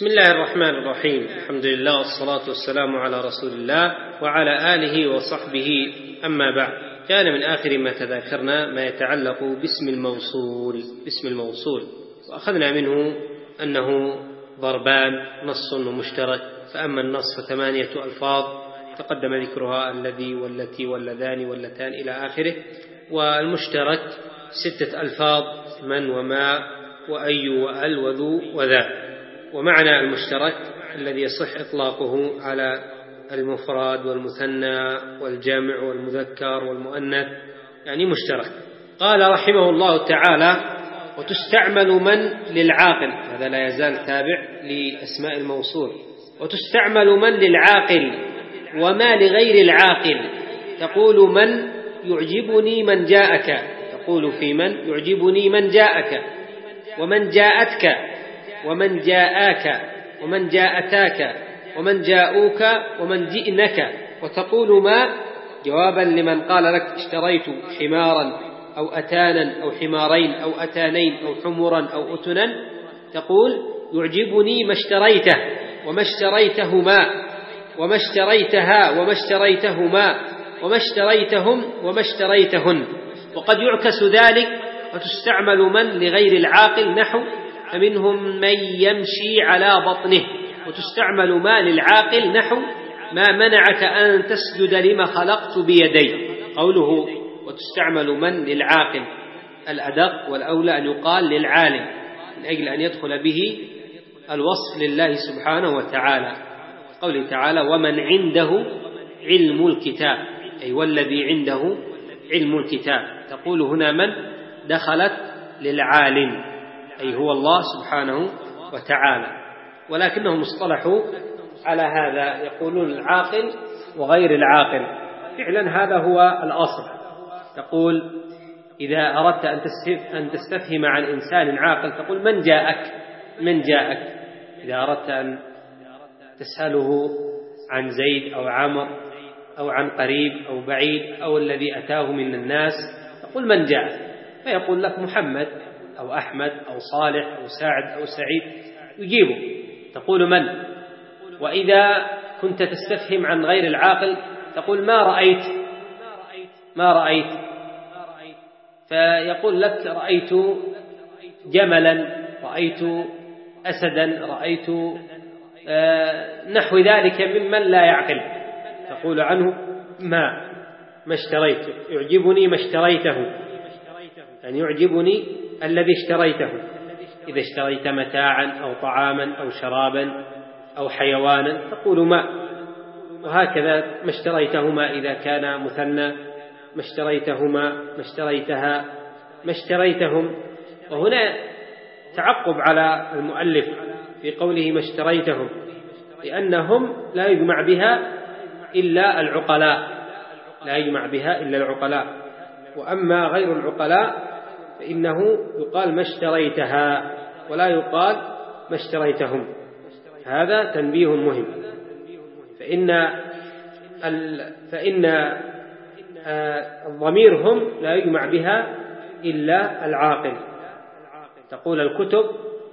بسم الله الرحمن الرحيم. الحمد لله والصلاة والسلام على رسول الله وعلى آله وصحبه. أما بعد، كان من آخر ما تذاكرنا ما يتعلق باسم الموصول، وأخذنا منه أنه ضربان، نص ومشترك. فأما النص ف8 ألفاظ تقدم ذكرها: الذي والتي واللذان واللتان إلى آخره. والمشترك 6 ألفاظ: من وما وأي وأل وذو وذا. ومعنى المشترك الذي يصح إطلاقه على المفرد والمثنى والجمع والمذكر والمؤنث، يعني مشترك. قال رحمه الله تعالى: وتستعمل من للعاقل. هذا لا يزال تابع لأسماء الموصول. وتستعمل من للعاقل وما لغير العاقل. تقول: من يعجبني من جاءك. تقول في من: يعجبني من جاءك، ومن جاءتك، ومن جاءاك، ومن جاءتاك، ومن جاءوك، ومن جئنك. وتقول ما جوابا لمن قال لك: اشتريت حمارا أو أتانا أو حمارين أو أتانين أو حمرا أو أتنا. تقول: يعجبني ما اشتريته وما اشتريتهما وما اشتريتها وما اشتريتهما وما اشتريتهم وما اشتريتهن. وقد يعكس ذلك. وتستعمل من لغير العاقل نحو: فمنهم من يمشي على بطنه. وتستعمل ما للعاقل نحو: ما منعك أن تسجد لما خلقت بيدي. قوله وتستعمل من للعاقل الأدق والأولى أن يقال للعالم، من أجل أن يدخل به الوصف لله سبحانه وتعالى. قوله تعالى: ومن عنده علم الكتاب، أي والذي عنده علم الكتاب. تقول هنا من دخلت للعالم، أي هو الله سبحانه وتعالى. ولكنهم اصطلحوا على هذا، يقولون العاقل وغير العاقل. فعلا هذا هو الأصل. تقول إذا أردت أن تستفهم عن إنسان عاقل تقول: من جاءك، من جاءك. إذا أردت أن تسأله عن زيد أو عمر أو عن قريب أو بعيد أو الذي أتاه من الناس تقول: من جاءك. فيقول لك محمد أو أحمد أو صالح أو سعد أو سعيد، يجيبه. تقول من. وإذا كنت تستفهم عن غير العاقل تقول: ما رأيت، ما رأيت. فيقول لك: رأيت جملا، رأيت أسدا، رأيت نحو ذلك ممن لا يعقل. تقول عنه ما اشتريت، يعجبني ما اشتريته، يعني يعجبني الذي اشتريته. إذا اشتريت متاعا أو طعاما أو شرابا أو حيوانا تقول ما. وهكذا ما اشتريتهما إذا كان مثنى، ما اشتريتهما، ما اشتريتها، ما اشتريتهم. وهنا تعقب على المؤلف في قوله ما اشتريتهم، لأنهم لا يجمع بها إلا العقلاء، لا يجمع بها إلا العقلاء. وأما غير العقلاء فإنه يقال ما اشتريتها ولا يقال ما اشتريتهم. هذا تنبيه مهم. فإن الضمير هم لا يجمع بها إلا العاقل. تقول الكتب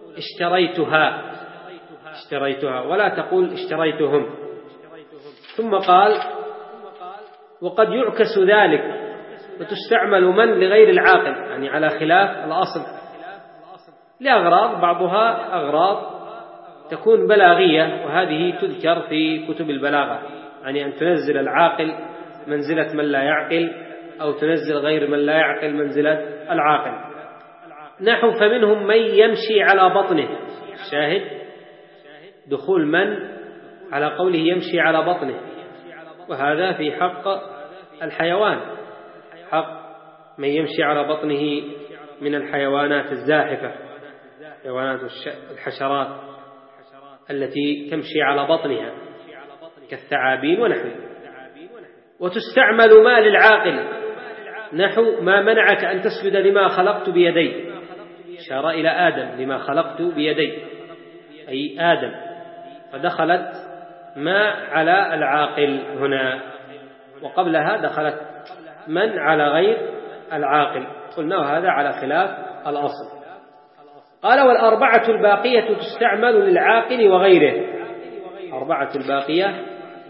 اشتريتها ولا تقول اشتريتهم. ثم قال: وقد يعكس ذلك. وتستعمل من لغير العاقل، يعني على خلاف الأصل، لأغراض، بعضها أغراض تكون بلاغية، وهذه تذكر في كتب البلاغة، يعني أن تنزل العاقل منزلة من لا يعقل، أو تنزل غير من لا يعقل منزلة العاقل. نحو: فمنهم من يمشي على بطنه. شاهد دخول من على قوله يمشي على بطنه، وهذا في حق الحيوان، حق من يمشي على بطنه من الحيوانات الزاحفة، حيوانات الحشرات التي تمشي على بطنها كالثعابين ونحوه. وتستعمل ما للعاقل نحو: ما منعك أن تسجد لما خلقت بيدي. إشارة إلى آدم، لما خلقت بيدي أي آدم، فدخلت ما على العاقل هنا، وقبلها دخلت من على غير العاقل. قلنا هذا على خلاف الأصل. قال والأربعة الباقية تستعمل للعاقل وغيره. أربعة الباقية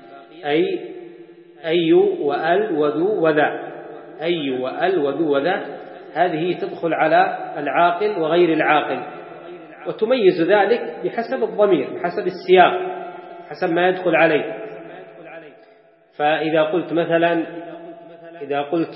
أي وأل وذو وذا، أي وأل وذو وذا، هذه تدخل على العاقل وغير العاقل، وتميز ذلك بحسب الضمير، بحسب السياق، حسب ما يدخل عليه. فإذا قلت مثلا، إذا قلت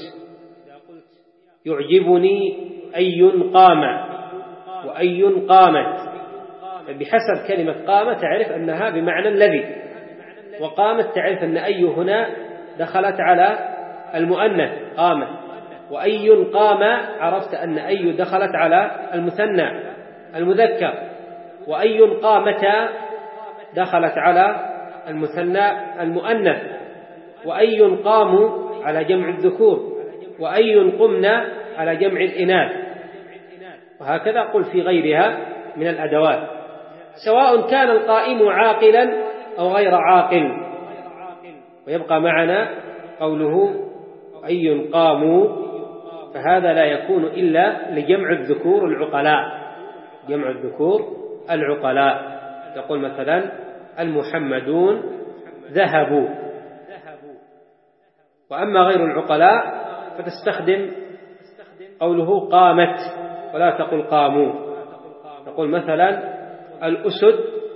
يعجبني أي قام وأي قامت، بحسب كلمة قام تعرف أنها بمعنى الذي، وقامت تعرف أن أي هنا دخلت على المؤنث قامت، وأي قام عرفت أن أي دخلت على المثنى المذكر، وأي قامتا دخلت على المثنى المؤنث، وأي قاموا على جمع الذكور، وأي قمنا على جمع الإناث، وهكذا قل في غيرها من الأدوات، سواء كان القائم عاقلا أو غير عاقل. ويبقى معنا قوله أي قاموا، فهذا لا يكون إلا لجمع الذكور العقلاء، جمع الذكور العقلاء. تقول مثلا المحمدون ذهبوا. وأما غير العقلاء فتستخدم قوله قامت ولا تقل قاموا. تقول مثلا الأسد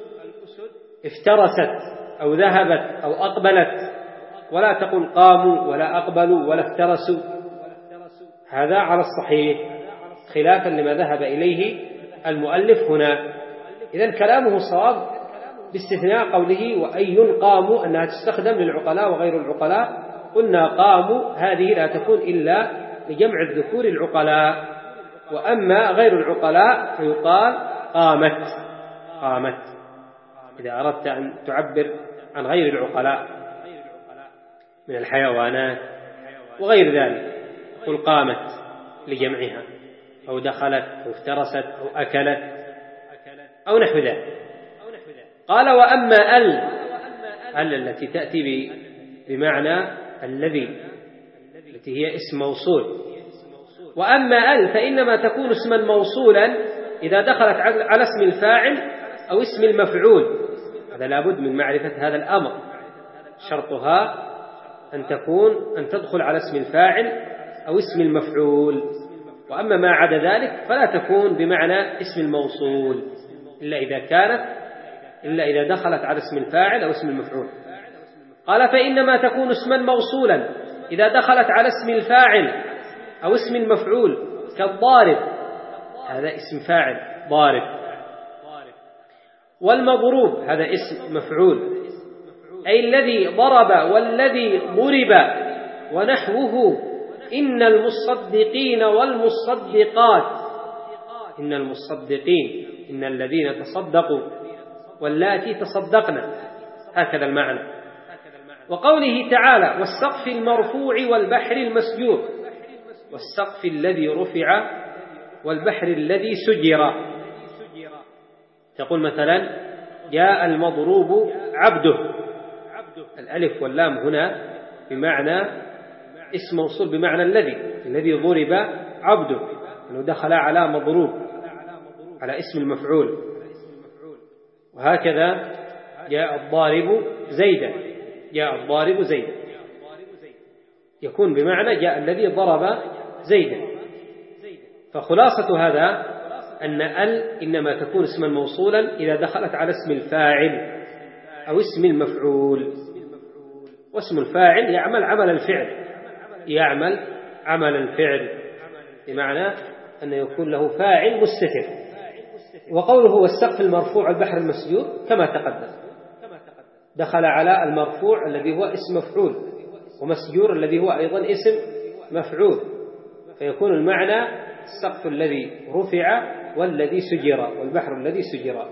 افترست أو ذهبت أو أقبلت، ولا تقل قاموا ولا أقبلوا ولا افترسوا، هذا على الصحيح خلافا لما ذهب إليه المؤلف هنا. إذن كلامه صواب باستثناء قوله وأي قاموا أنها تستخدم للعقلاء وغير العقلاء. قلنا قاموا هذه لا تكون إلا لجمع الذكور العقلاء، وأما غير العقلاء فيقال قامت. قامت إذا أردت أن تعبر عن غير العقلاء من الحيوانات وغير ذلك قل قامت لجمعها، أو دخلت أو افترست أو أكلت أو نحو ذلك. قال وأما ال التي تأتي بمعنى الذي، التي هي اسم موصول، وأما ال فإنما تكون اسما موصولا إذا دخلت على اسم الفاعل أو اسم المفعول. هذا لابد من معرفة هذا الأمر، شرطها أن تدخل على اسم الفاعل أو اسم المفعول، وأما ما عدا ذلك فلا تكون بمعنى اسم الموصول إلا إذا دخلت على اسم الفاعل أو اسم المفعول. قال فإنما تكون اسما موصولا إذا دخلت على اسم الفاعل أو اسم المفعول، كالضارب، هذا اسم فاعل ضارب، والمضروب هذا اسم مفعول، أي الذي ضرب والذي ضرب ونحوه. إن المصدقين والمصدقات، إن المصدقين إن الذين تصدقوا واللاتي تصدقنا، هكذا المعنى. وقوله تعالى والسقف المرفوع والبحر المسجور، والسقف الذي رفع والبحر الذي سجر. تقول مثلا جاء المضروب عبده، الألف واللام هنا بمعنى اسم موصول بمعنى الذي ضرب عبده، أنه دخل على مضروب على اسم المفعول. وهكذا جاء الضارب زيدا، جاء الضارب زيدا، يكون بمعنى جاء الذي ضرب زيدا. فخلاصة هذا أن إنما تكون اسما موصولا إذا دخلت على اسم الفاعل أو اسم المفعول، واسم الفاعل يعمل عمل الفعل، يعمل عمل الفعل بمعنى أن يكون له فاعل مستتر. وقوله والسقف المرفوع البحر المسجور كما تقدم، دخل على المرفوع الذي هو اسم مفعول، ومسجور الذي هو أيضا اسم مفعول، فيكون المعنى السقف الذي رفع والذي سجر والبحر الذي سجر.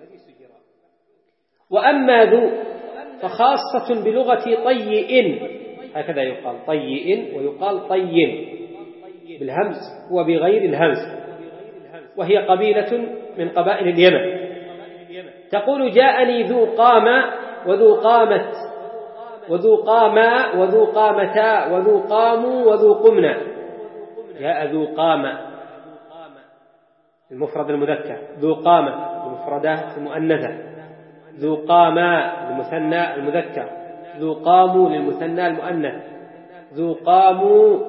وأما ذو فخاصة بلغة طيئ، هكذا يقال طيئ ويقال طيٍ بالهمز وبغير الهمز، وهي قبيلة من قبائل اليمن. تقول جاءني ذو قام وذو قامت وذو قاما وذو قامتا وذو قاموا وذو قمنا. جاء ذو قام المفرد المذكر، ذو قامة المفردة المؤنثة، ذو قامة للمثنى المذكر، ذو قاموا للمثنى المؤنث، ذو قاموا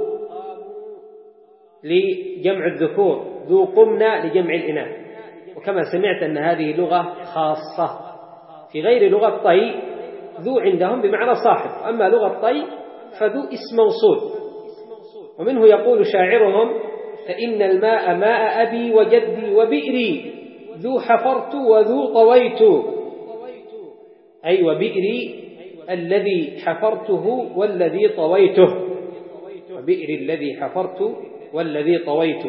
لجمع الذكور، ذو قمنا لجمع الإناث. وكما سمعت أن هذه لغة خاصة، في غير لغة طي ذو عندهم بمعنى صاحب، أما لغة طي فذو اسم موصول. ومنه يقول شاعرهم: فإن الماء ماء أبي وجدي وبئري، ذو حفرت وذو طويت، أي وبئري الذي حفرته والذي طويته، وبئري الذي حفرت والذي طويت.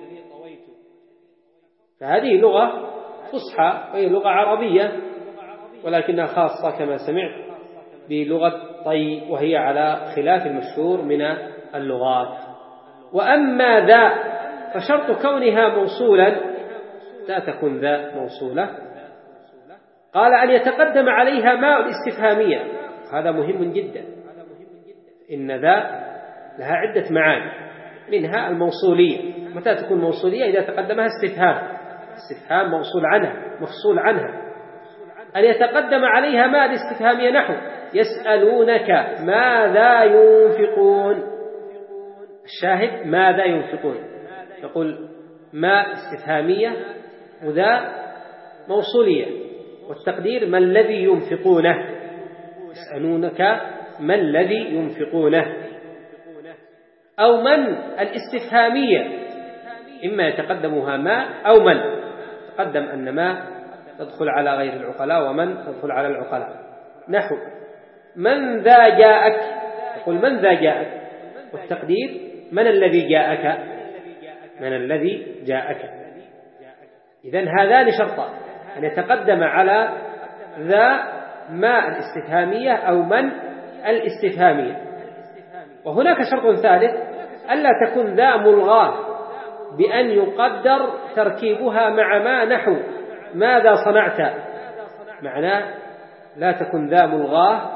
فهذه لغة فصحى وهي لغة عربية، ولكنها خاصة كما سمعت بلغة طي، وهي على خلاف المشهور من اللغات. وأما ذا فشرط كونها موصولا، لا تكون ذا موصولة، قال أن يتقدم عليها ماء الاستفهامية. هذا مهم جدا، إن ذا لها عدة معاني، منها الموصولية. متى تكون موصولية؟ إذا تقدمها استفهام موصول عنها مفصول عنها. أن يتقدم عليها ماء الاستفهامية نحو يسألونك ماذا ينفقون. الشاهد ماذا ينفقون، نقول ما استفهامية وذا موصولية، والتقدير ما الذي ينفقونه، يسألونك ما الذي ينفقونه. أو من الاستفهامية، إما يتقدمها ما أو من، تقدم أن ما تدخل على غير العقلاء ومن تدخل على العقلاء. نحو من ذا جاءك، يقول من ذا جاءك، والتقدير من الذي جاءك، من الذي جاءك. إذن هذان شرطان، أن يتقدم على ذا ما الاستفهامية أو من الاستفهامية. وهناك شرط ثالث، ألا تكون ذا ملغاة بأن يقدر تركيبها مع ما، نحو ماذا صنعت. معناه لا تكون ذا ملغاة،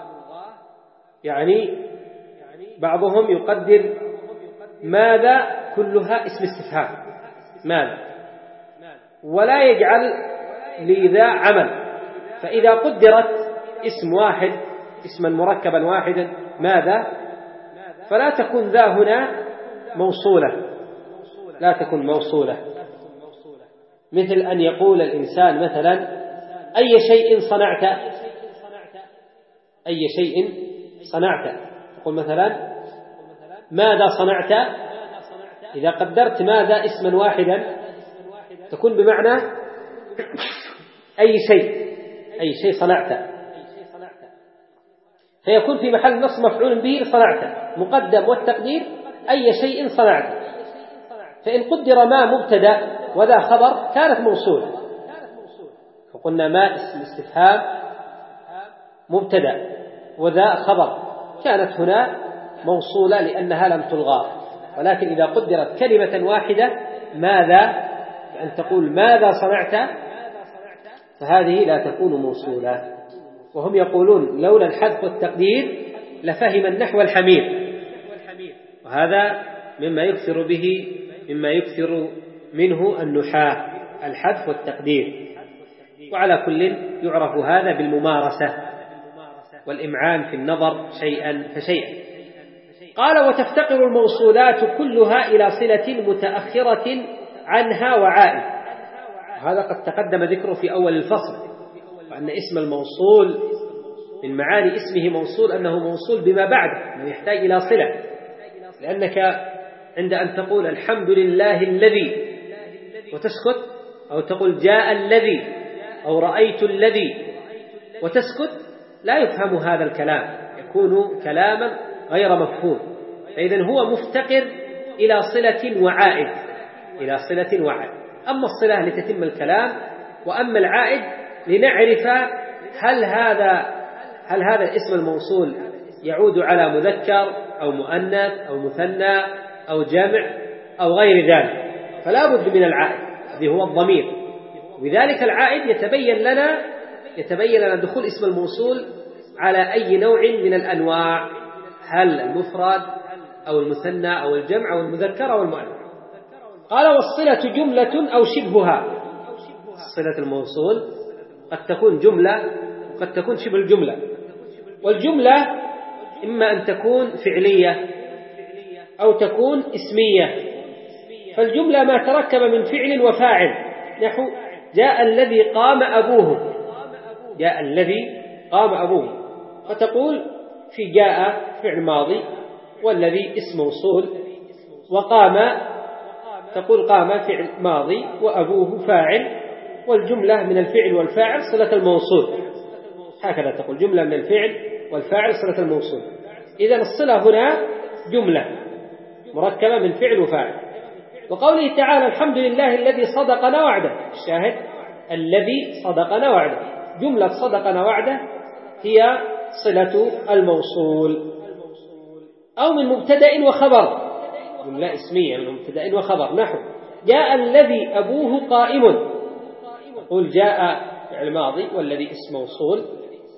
يعني بعضهم يقدر ماذا كلها اسم استفهام ماذا، ولا يجعل لذا عمل. فإذا قدرت اسم واحد، اسما مركبا واحدا ماذا، فلا تكون ذا هنا موصولة، لا تكون موصولة. مثل أن يقول الإنسان مثلا أي شيء صنعت، أي شيء صنعت، تقول مثلا ماذا صنعت. إذا قدرت ماذا اسما واحدا تكون بمعنى أي شيء صنعت، فيكون في محل نصب مفعول به صنعت مقدم، والتقدير أي شيء صنعت. فإن قدر ما مبتدأ وذا خبر كانت موصولة، فقلنا ما اسم استفهام مبتدأ وذا خبر، كانت هنا موصولة لأنها لم تلغى. ولكن إذا قدرت كلمة واحدة ماذا، فأن تقول ماذا صنعت، فهذه لا تكون موصولة. وهم يقولون لولا الحذف والتقدير لفهم النحو الحمير، وهذا مما يكثر منه النحاة، الحذف والتقدير. وعلى كل يعرف هذا بالممارسة والإمعان في النظر شيئا فشيئا. قال وتفتقر الموصولات كلها إلى صلة متأخرة عنها وعائد. هذا قد تقدم ذكره في أول الفصل، وأن اسم الموصول من معاني اسمه موصول أنه موصول بما بعده، أنه يحتاج إلى صلة. لأنك عند أن تقول الحمد لله الذي وتسكت، أو تقول جاء الذي أو رأيت الذي وتسكت، لا يفهم هذا الكلام، يكون كلاما غير مفهوم. فإذن هو مفتقر إلى صلة وعائد، إلى صلة وعائد. أما الصلة لتتم الكلام، وأما العائد لنعرف هل هذا الاسم الموصول يعود على مذكر أو مؤنث أو مثنى أو جمع أو غير ذلك، فلا بد من العائد الذي هو الضمير. وبذلك العائد يتبين لنا دخول اسم الموصول على أي نوع من الأنواع، هل المفرد أو المثنى أو الجمع أو المذكر أو المؤنث. قال والصلة جملة أو شبهها. صلة الموصول قد تكون جملة وقد تكون شبه الجملة. والجملة إما أن تكون فعلية أو تكون اسمية. فالجملة ما تركب من فعل وفاعل، نحو جاء الذي قام أبوه، جاء الذي قام أبوه، فتقول في جاء فعل ماضي والذي اسم موصول، وقام تقول قام فعل ماضي وأبوه فاعل، والجملة من الفعل والفاعل صلة الموصول. هكذا تقول جملة من الفعل والفاعل صلة الموصول. إذن الصلة هنا جملة مركبة من فعل وفاعل. وقوله تعالى الحمد لله الذي صدقنا وعده، الشاهد الذي صدقنا وعده، جملة صدقنا وعده هي صلة الموصول. أو من مبتدأ وخبر، جملة اسمية من مبتدأ وخبر، نحو جاء الذي أبوه قائم، قل جاء فعل ماضي والذي اسم موصول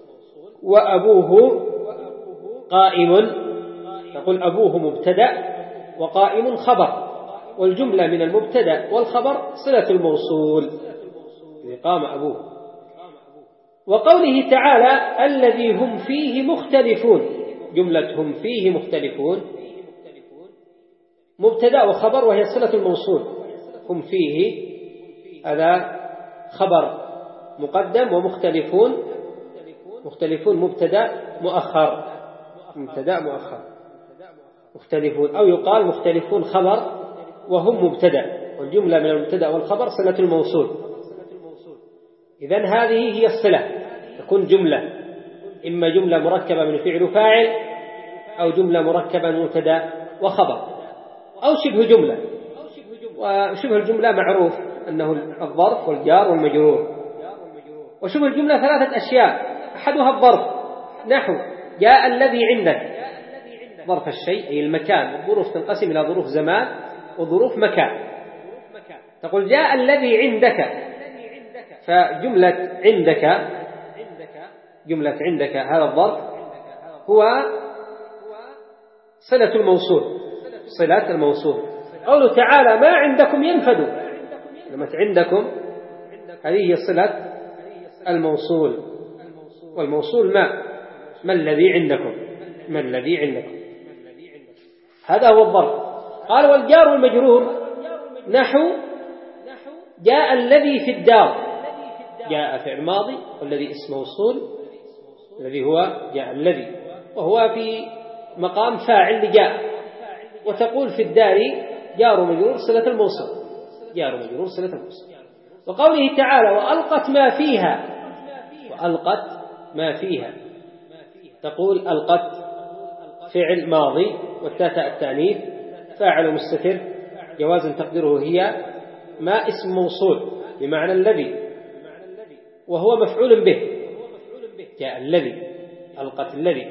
وأبوه قائم، تقول أبوه مبتدأ وقائم خبر، والجملة من المبتدأ والخبر صلة الموصول قام أبوه. وقوله تعالى الذي هم فيه مختلفون، جملة هم فيه مختلفون مبتدأ وخبر وهي صلة الموصول. هم فيه هذا خبر مقدم، ومختلفون مختلفون مبتدأ مؤخر، مبتدأ مؤخر مختلفون، أو يقال مختلفون خبر وهم مبتدأ، والجملة من المبتدأ والخبر صلة الموصول. إذن هذه هي الصلة، تكون جملة، إما جملة مركبة من فعل وفاعل، أو جملة مركبة من مبتدأ وخبر، أو شبه جملة. وشبه الجملة معروف أنه الظرف والجار والمجرور. وشبه الجملة ثلاثة أشياء، أحدها الظرف، نحو جاء الذي عندك، ظرف الشيء أي المكان. الظروف تنقسم إلى ظروف زمان وظروف مكان. تقول جاء الذي عندك، فجملة عندك، جملة عندك هذا الظرف هو صلة الموصول، صلة الموصول. قوله تعالى ما عندكم ينفد، لما عندكم هذه هي صلة الموصول. والموصول ما الذي عندكم، ما الذي عندكم، هذا هو الظرف. قال والجار والمجرور نحو جاء الذي في الدار، جاء فعل ماضي والذي اسم موصول الذي هو جاء الذي، وهو في مقام فاعل لجاء، وتقول في الدار جار ومجرور صلة الموصول، جار ومجرور صلة الموصول. وقوله تعالى وألقت ما فيها، وألقت ما فيها، تقول ألقت فعل ماضي والتاء التأنيث فاعل مستتر جوازا تقديره هي، ما اسم موصول بمعنى الذي، وهو مفعول به، جاء الذي، ألقت الذي.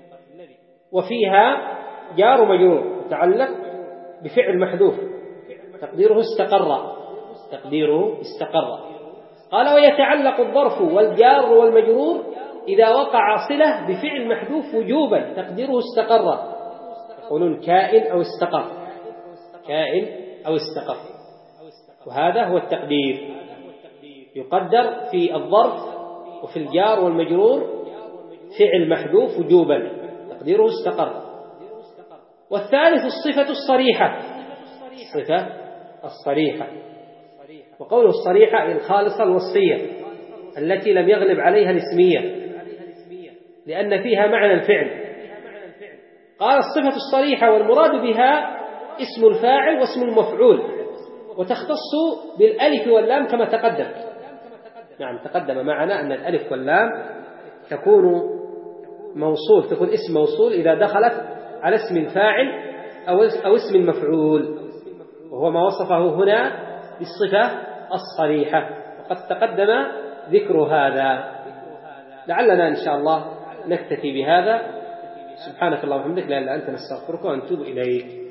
وفيها جار ومجرور متعلق بفعل محذوف تقديره استقر، تقديره استقر. قال ويتعلق الظرف والجار والمجرور إذا وقع صلة بفعل محذوف وجوبا تقديره استقر، يقولون كائن أو استقر، كائن أو استقر. وهذا هو التقدير، يقدر في الظرف وفي الجار والمجرور فعل محذوف وجوبا تقديره استقر. والثالث الصفة الصريحة، الصفة الصريحة. وقوله الصريحة أي الخالصة الوصية التي لم يغلب عليها الاسمية لأن فيها معنى الفعل. قال الصفة الصريحة والمراد بها اسم الفاعل واسم المفعول، وتختص بالألف واللام كما تقدم. نعم تقدم معنا أن الألف واللام تكون موصول، تكون اسم موصول إذا دخلت على اسم الفاعل أو اسم المفعول، وهو ما وصفه هنا بالصفة الصريحة، وقد تقدم ذكر هذا. لعلنا إن شاء الله نكتفي بهذا. سبحانك اللهم وبحمدك لا إله إلا أنت نستغفرك ونتوب إليك.